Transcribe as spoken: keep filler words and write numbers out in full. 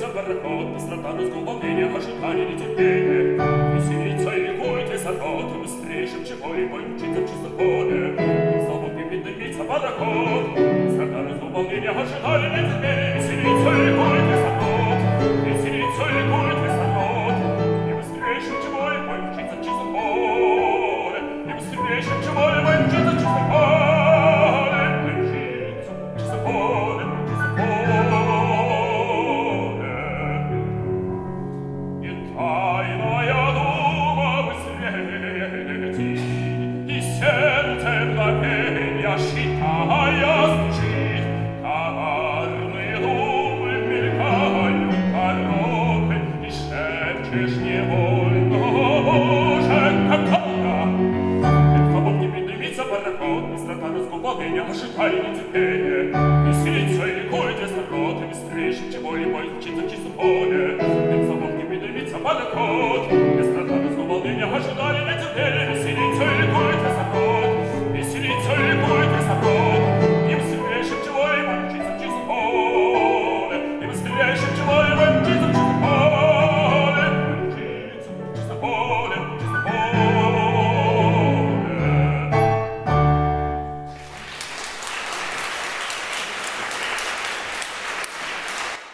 пароход, быстрота разгубовения, ожидание нетерпения. Веселится и ликует весь народ, быстрее шепчего и бой мчится в чистом поле. Тем словом кипит дымится пароход, быстрота разгубовения, ожидание нетерпения. Веселится и ликует весь народ, веселится и ликует весь народ. И быстрее шепчего и бой мчится в чистом поле. И быстрее шепчего и бой мчится в чистом поле. Мчится в чистом поле, в чистом поле. Тайная дума быстрее летит, и сердце мгновенья считая звучит. Коварные думы мелькают порокой, и шепчешь невольно: «О, Боже, какая!» Над тобой не поднимется пароход, быстрота разгубовения, ожидая нетерпения. Веселится и ликует весь народ, и быстрее, чем чего-либо мчится в чистом поле. Над тобой не поднимется пароход,